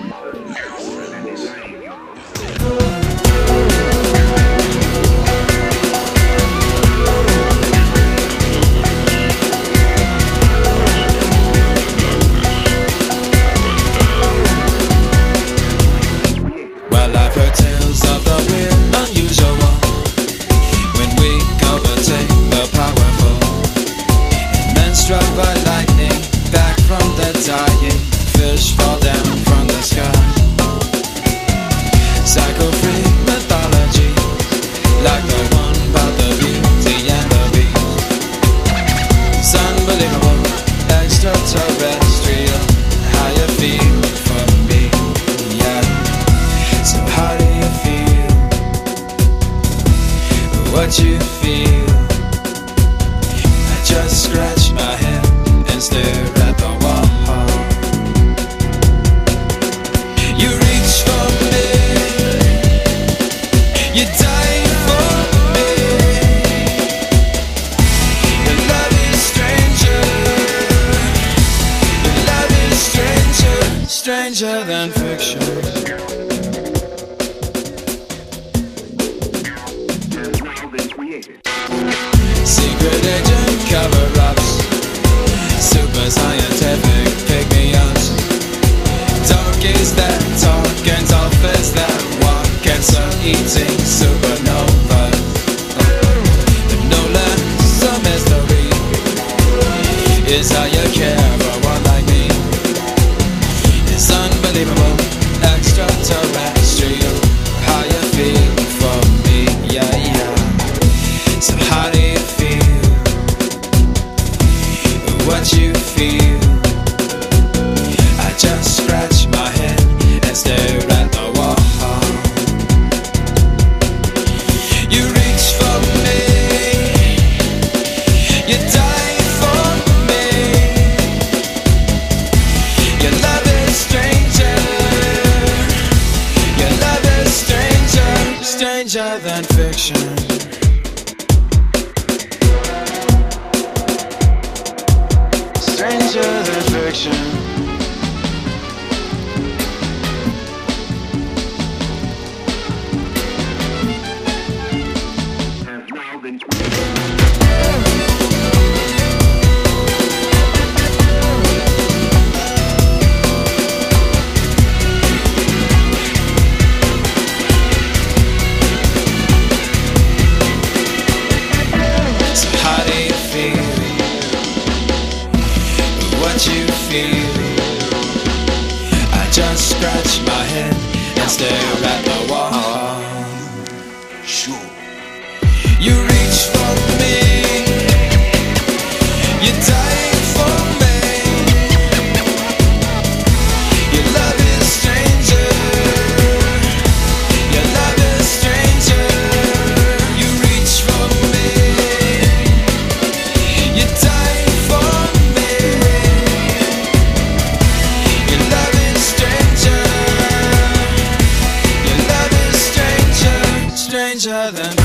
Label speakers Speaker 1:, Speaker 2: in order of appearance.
Speaker 1: Well, I've heard tales of the weird, unusual, when we overtake the powerful, men struck by lightning, back from the dying, fish fall down from the sky. Psycho-free mythology, like the one about the beauty and the beast. It's unbelievable, extraterrestrial, how you feel for me, yeah. So how do you feel? What you feel? I just scratch my head and stare at the wall. You reach for me, you die for me. Your love is stranger, your love is stranger, stranger than fiction. Secret agent cover-ups, super scientific pick-me-ups, donkeys that talk and dolphins that walk, cancer-eating supernovas. No less a mystery is how you care for one like me. It's unbelievable, extraterrestrial, how you feel for me, yeah, yeah. So how do you feel? What you feel? I just scratch my head and stare at the wall. You reach for me, you die for me. Your love is stranger, your love is stranger, stranger than fiction. Stranger than fiction. So how do you feel? What you feel? I just scratch my head and stare at the wall. Sure. You reach for me, you die for me. Your love is stranger, your love is stranger. You reach for me, you die for me. Your love is stranger, your love is stranger, stranger than